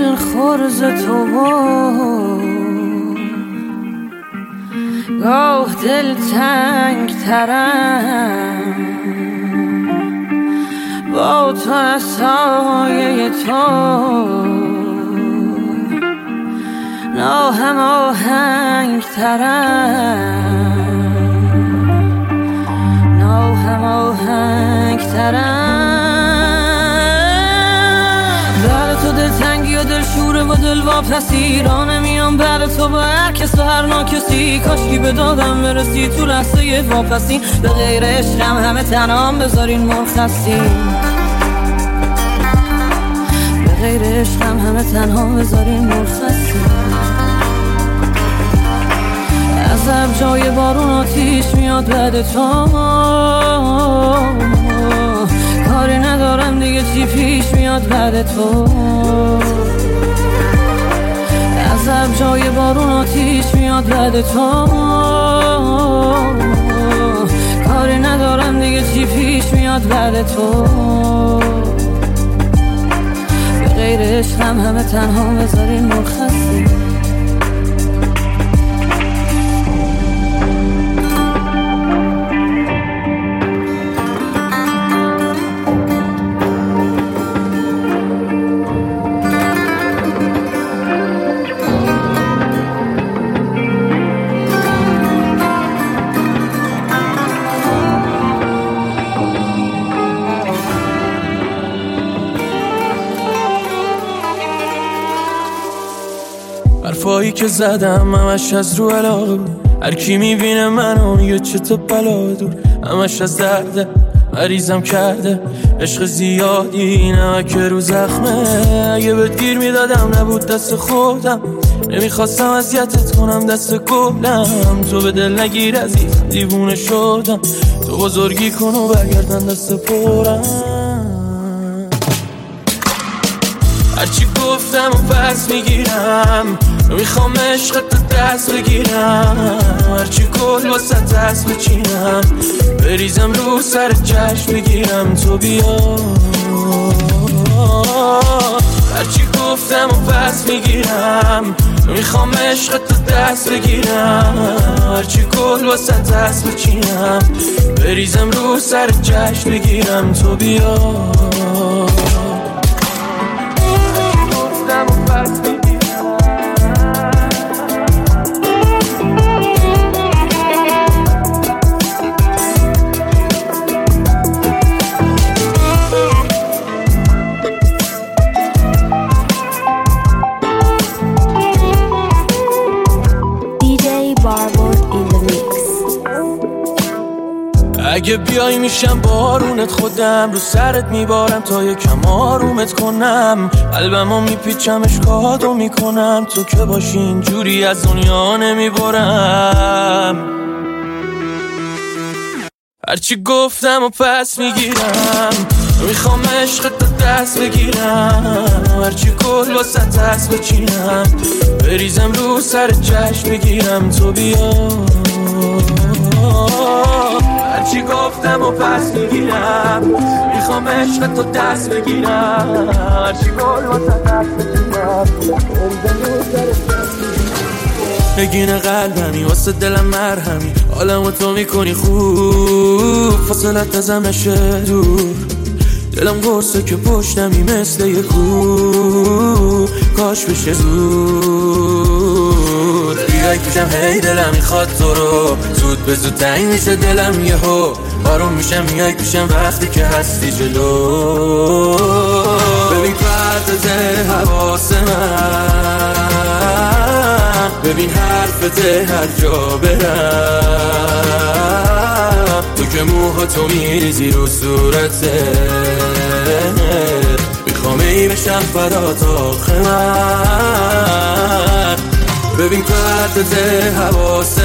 دل خورز تو گاه دل تنگ ترم با تو از سایه تو ناهم آهنگ ترم ناهم آهنگ ترم بعد تو دل تنگی و دل شوره و دل واپسی را نمیام بعد تو با هر کس و هر ناکسی کاشکی به دادم برسی تو لحظه واپسی به غیر عشقم همه تنام بذارین مرخصی به غیر عشقم همه تنها بذارین مرخصی عذب جای بارون آتیش میاد بعد تو کاری ندارم دیگه چی پیش میاد بعد تو عذب جای بارون آتیش میاد بعد تو کاری ندارم دیگه چی پیش میاد بعد تو به غیر عشقم همه تنها بذارین مرخصی حرفایی که زدم همش از رو علاقه بود هر کی میبینه منو میگه چه تو بلا دور همش از درده مریضم کرده عشق زیادی نمک رو زخمه اگه بهت گیر میدادم نبود دست خودم نمیخواستم اذیتت کنم دست گلم تو به دل نگیر عزیز دیوونه شدم تو بزرگی کن و برگردن دست پرم هرچی گفتم و پس میگیرم نمیخوام عشقت تو دست بگیرم هرچی کل واسه دست بچینم بریزم رو سر چشم بگیرم تو بیا هرچی گفتم و پس میگیرم نمیخوام عشقت تو دست بگیرم هرچی کل واسه دست بچینم بریزم رو سر چشم بگیرم تو بیا اگه بیای میشم بارونت خودم رو سرت میبارم تا یکم آرومت کنم قلبمو میپیچم اشکاتو میکنم تو که باشی اینجوری از دنیا نمیبرم هرچی گفتم و پس میگیرم میخوام عشقت تو دست بگیرم هرچی کل واسه دست بچینم بریزم رو سر چشم بگیرم تو بیا هرچی گفتم و پس میگیرم میخوام عشق تو دست بگیرم هرچی گل واسه دست بگیرم نگین قلبمی واسه دلم مرهمی حالمو تو میکنی خوب فاصلت ازم نشه دور دلم قرصه که پشتمی مثل یه کوه کاش بشه زود بیای پیشم هی دلم میخواد تو رو زود به زود تنگ میشه دلم یهو آروم میشم میای پیشم وقتی که هستی جلو ببین پرده حواس من ببین حرفت هر جا برم تو که موهاتو میریزی رو صورته میخوام ای بشم فدات آخه من ببین پرده حواس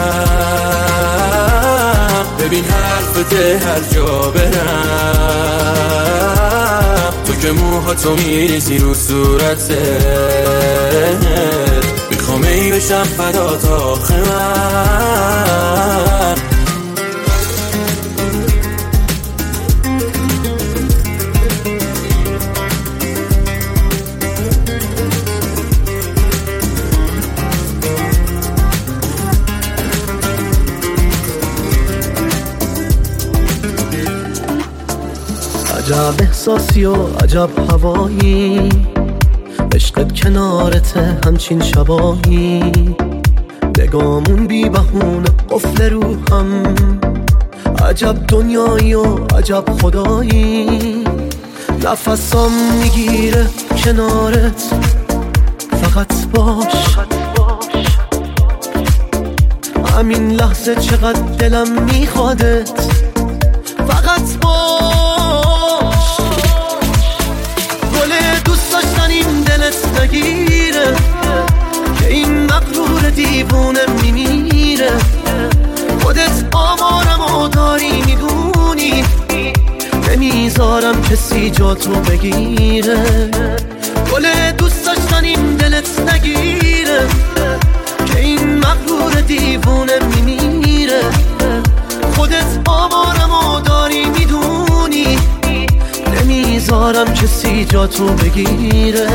من ببین حرفت هر جا برم تو که موهاتو میریزی رو صورته میخوام ای بشم فدات آخه من عجب احساسی و عجب هوایی، عشقت کنارته همچین شبایی، بگامون بی بهونه قفل روحم، عجب دنیایی و عجب خدایی، نفسم میگیره کنارت فقط باش، همین لحظه چقدر دلم میخوادت فقط باش، گل دوست داشتنیم دلت نگیره که این مغرور دیوونه میمیره، خودت آمارمو داری میدونی، نمیذارم کسی جاتو بگیره، گل دوست داشتنیم دلت نگیره که این مغرور دیوونه میمیره، خودت آمارمو داری میدونی، نمیذارم کسی جاتو بگیره.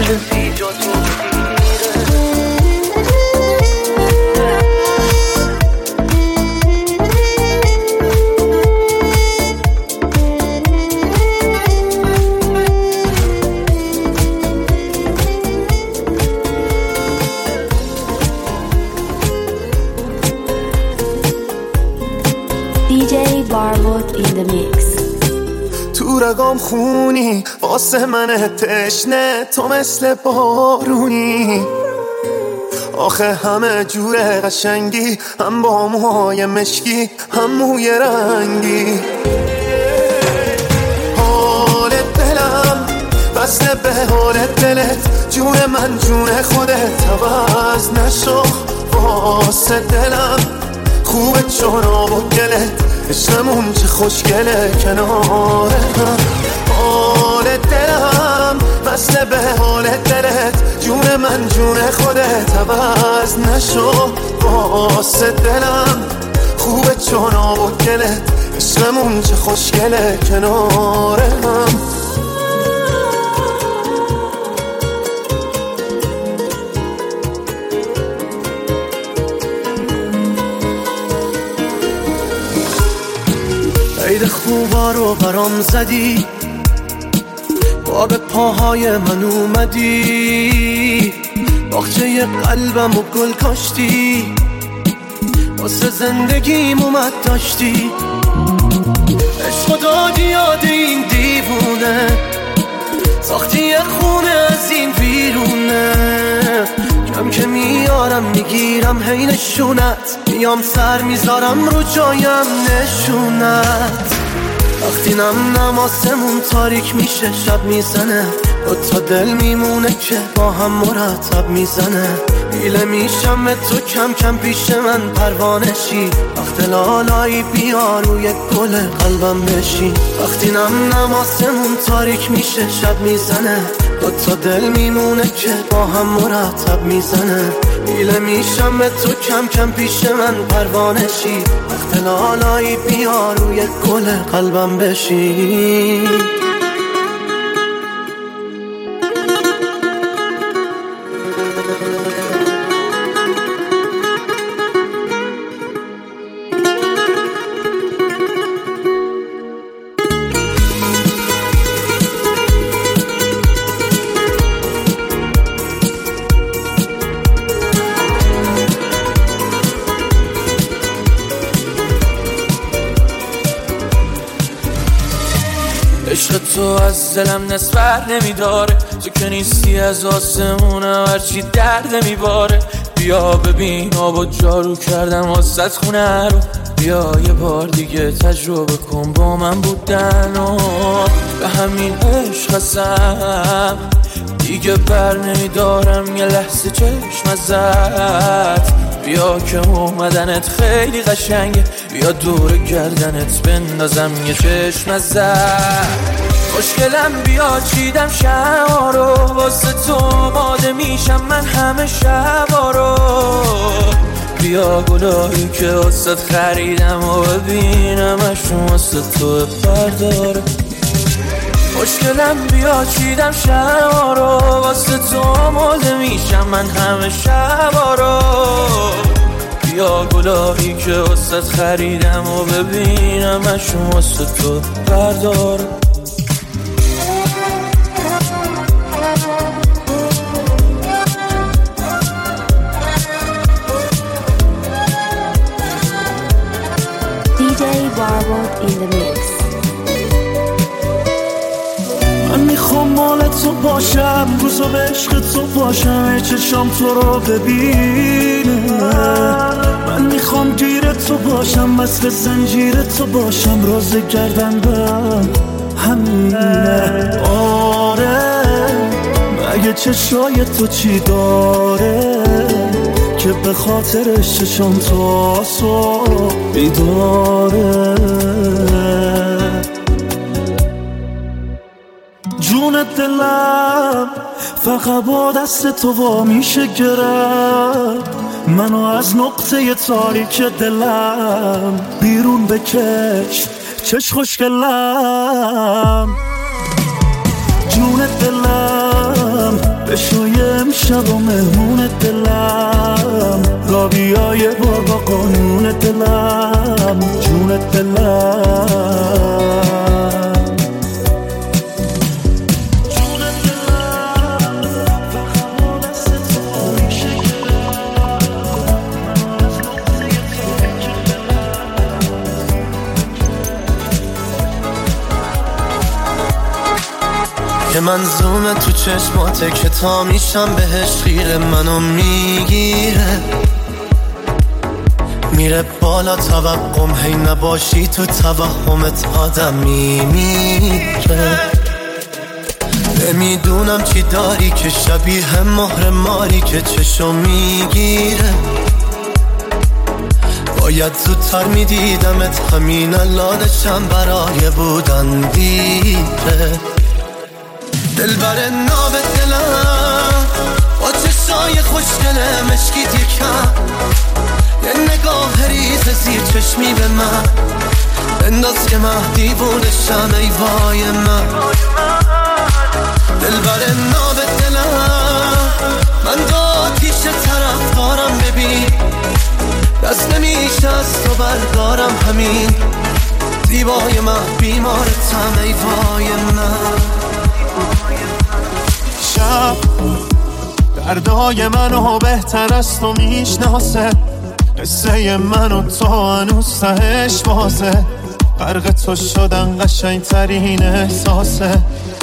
DJ Barwood in the mix. تو رگام خونی واسه من تشنه، تو مثل بارونی، آخه همه جوره قشنگی، هم با موهای مشکی هم موی رنگی، حال دلم بسته به حال دلت، جون من جون خودت عوض نشو واسه دلم، خوبه چون آب و گلت، عشقمون چه خوشگله کنار هم، حال دلم بسته به حال دلت، جون من جون خودت عوض نشو واسه دلم، خوبه چون آب و گلت، عشقمون چه خوشگله کنار هم. عید خوبا رو برام زدی، با به پاهای من اومدی، باغچه قلبم و گل کاشتی، واسه زندگیم اومد داشتی، عشق دادی یاد این دیوونه، ساختی یه خونه از این ویرونه، کم که میارم میگیرم هی نشونت، میام سر میذارم رو جایم نشونت، وقتی نم آسمون تاریک میشه شب میزنه، دو تا دل میمونه که با هم مرتب میزنه، حیله میشم به تو کم کم پیش من پروانشی، وقت لالایی بیا روی گل قلبم بشی، وقتی نم آسمون تاریک میشه شب میزنه، دو تا دل میمونه که با هم مرتب میزنه، حیله میشم به تو کم کم پیش من پروانشی، وقت لالایی بیا روی گل قلبم بشی. عشق تو از دلم نصفر نمیداره، تو که نیستی از آسمونم هرچی درد میباره، بیا ببین آب و جارو کردم واسه خونه رو، بیا یه بار دیگه تجربه کن با من بودن و به همین عشق هستم، دیگه بر نمیدارم یه لحظه چشم ازت، بیا که اومدنت خیلی قشنگه، بیا دور گردنت بندازم یه چشم ازت، خوشگلم بیا چیدم شما رو، واسه تو آماده میشم من همه شبا رو، بیا گلایی که واسه خریدم و ببینمشون واسه تو برداره، خوشگلم بیا چیدم شما رو، واسه تو آماده میشم من همه شبا رو، بیا گلایی که واسه خریدم و ببینمشون واسه تو برداره. in the mix. من میخوام مال تو باشم، روزا به عشق تو باشم، چشام تو رو ببینه. من میخوام گیر تو باشم، مثل زنجیر تو باشم، راز گردنبند همینه. آره مگه چشای تو چی داره که به خاطرش چشام تو صبح بیداره؟ جون دلم فقط با دست تو وا میشه گرفت، منو از نقطه تاریک دلم بیرون بکش چش خوشگلم. جون دلم بشوی امشب و مهمون دلم، را بیای بار با قانون دلم. جون دلم که منظومه تو چشماته که تا میشم بهش خیره، منو میگیره میره بالا توقم، هی نباشی تو توهمت آدم میمیره. نمیدونم چی داری که شبیه مهر ماری که چشم میگیره، باید زودتر میدیدمت، همین الانشم برای بودن دیره. دلبر ناب دلم با چشای خوشگله مشکیت یکم، یه نگاه ریز زیر چشمی به من بنداز که من دیوونشم ای وای من. دلبر ناب دلم من با آتیش طرف دارم، ببین دست نمیشه از تو بردارم، همین زیبای من بیمارتم ای وای من. شب دردای منو بهتر از تو میشناسه، قصه منو تو هنوز تهش بازه، غرق تو شدن قشنگترین احساسه.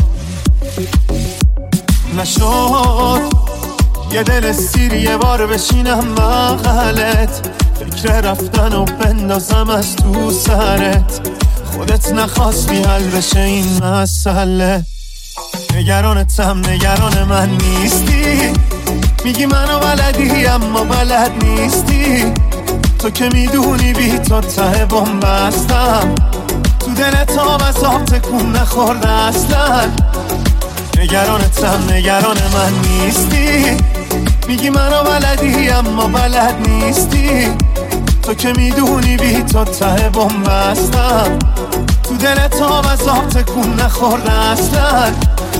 نشد یه دل سیر یه بار بشینم بغلت، فکر رفتن و بندازم از تو سرت، خودت نخواستی حل بشه این مسئله. نگرانتم نگران من نیستی، میگی منو بلدی اما بلد نیستی، تو که میدونی بی تو ته بومبستم، تو دلت آب از آب تکون نخورده اصلا. نگرانتم نگران من نیستی، میگی منو بلدی اما بلد نیستی، تو که میدونی بی تو ته بومبستم، تو دلت آب از آب تکون نخورده اصلا.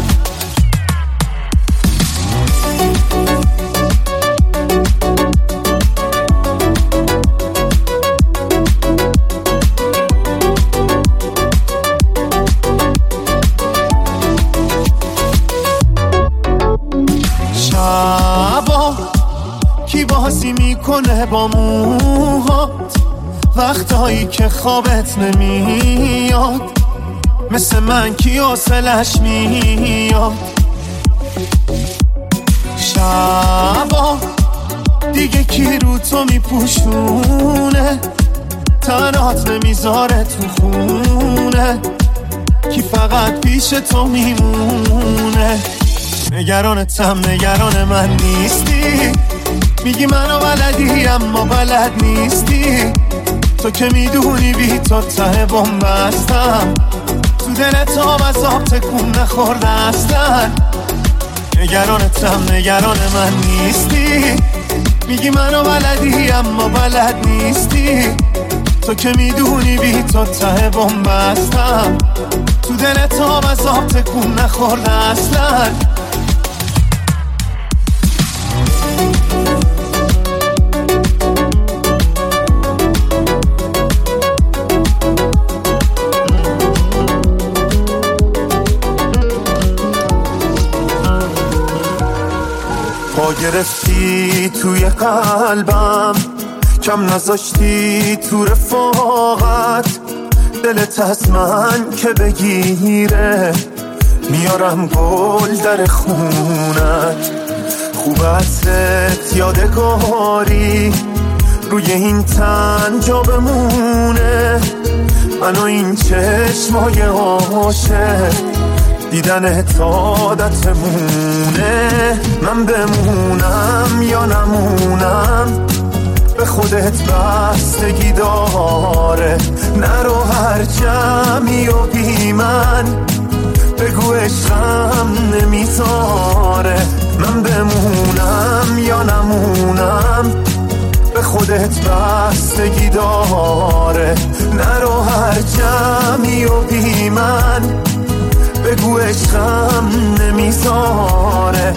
شبا کی بازی میکنه با موهات، وقتایی که خوابت نمیاد، مثل من کی حوصلش میاد. شبا دیگه کی رو تو میپوشونه، تنات نمیذاره تو خونه، کی فقط پیش تو میمونه. نگرانتم نگران من نیستی، میگی منو بلدی اما بلد نیستی، تو که میدونی بی تو ته بومبستم، تو دلت آب از آب تکون نخورده اصلا. نگرانتم نگران من نیستی، میگی منو بلدی اما بلد نیستی، تو که میدونی بی تو ته بومبستم، تو دلت آب از آب تکون نخورده اصلا. پا گرفتی توی قلبم، کم نذاشتی تو رفاقت، دلت از من که بگیره، میارم گل در خونت، خوبتت یادگاری روی این تن جا بمونه. من و این چشمای عاشق دیدن عادتمونه. من بمونم یا نمونم به خودت بستگی داره، نرو هر جمعی و بی من بگو عشقم نمیذاره. من بمونم یا نمونم به خودت بستگی داره، نرو هر جمعی و بی من بگو عشقم نمیذاره.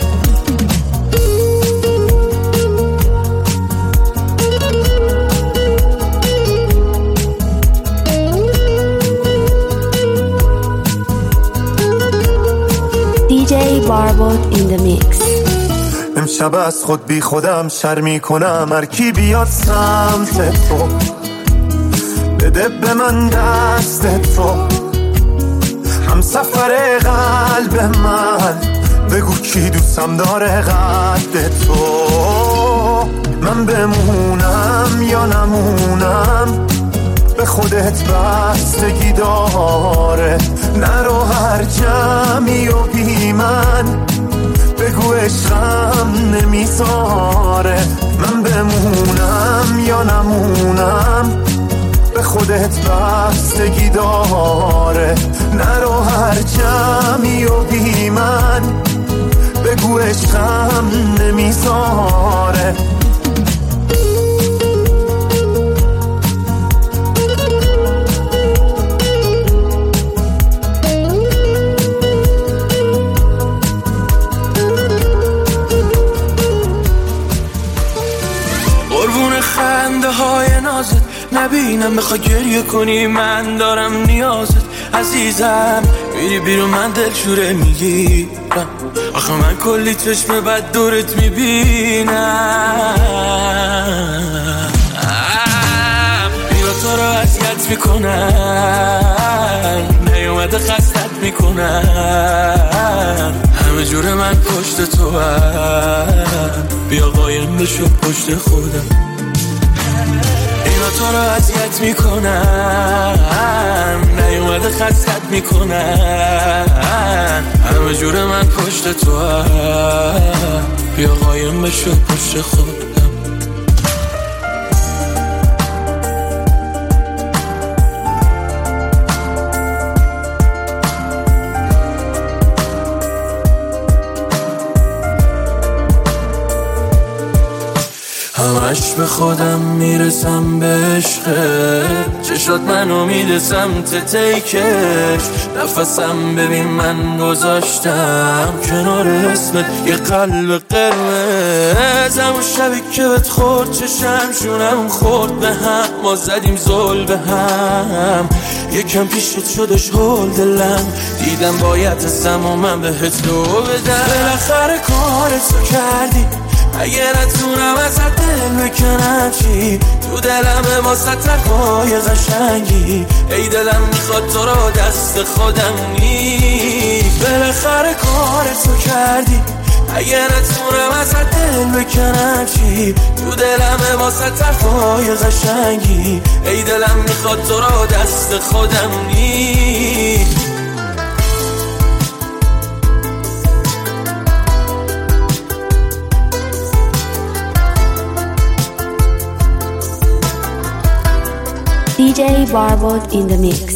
DJ Barbot in the mix. امشب از خود بی خودم شرمی کنم، هر کی بیاد سمت تو بده به من دست تو، هم سفر قلب من بگو کی دوستم داره قد تو. من بمونم یا نمونم به خودت بستگی داره، نرو هر جمعی و بی من بگو عشقم نمیذاره. من بمونم یا نمونم به خودت بستگی داره، نرو هر جمعی و بی من بگو عشقم نمیذاره. خنده های نازت نبینم، بخوای گریه کنی من دارم نیازت. عزیزم میری بیرون من دلشوره میگیرم، آخه من کلی چشم بد دورت میبینم. بیا تو رو اذیت میکنم، نیومده خستت میکنم، همه جور من پشت تو هم، بیا قایم بشو پشت خودم. تو رو اذیت میکنم، نیومده خستت میکنم، همه جور من پشت تو هم، بیا قایم بشو پشت خودم. همش به خودم میرسم به عشقت، چشات منو میرسم تیکش، نفسم ببین من گذاشتم کنار اسمت یه قلب قرمز. همون شبی که بهت خورد چشم شونم خورد به هم، ما زدیم زل به هم، یکم پیشت شدش هول دلم، دیدم باید هستم و من بهت لو بدم. بالاخره کارتو کردی، اگه نتونم ازت دل بکنم چی؟ تو دلم واسه تقای قشنگی، ای دلم میخواد تو رو دست خودم نیست. بالاخره کارتو کردی، اگه نتونم ازت دل بکنم چی؟ تو دلم واسه تقای قشنگی، ای دلم میخواد تو رو دست خودم نیست. DJ Barbot in the mix.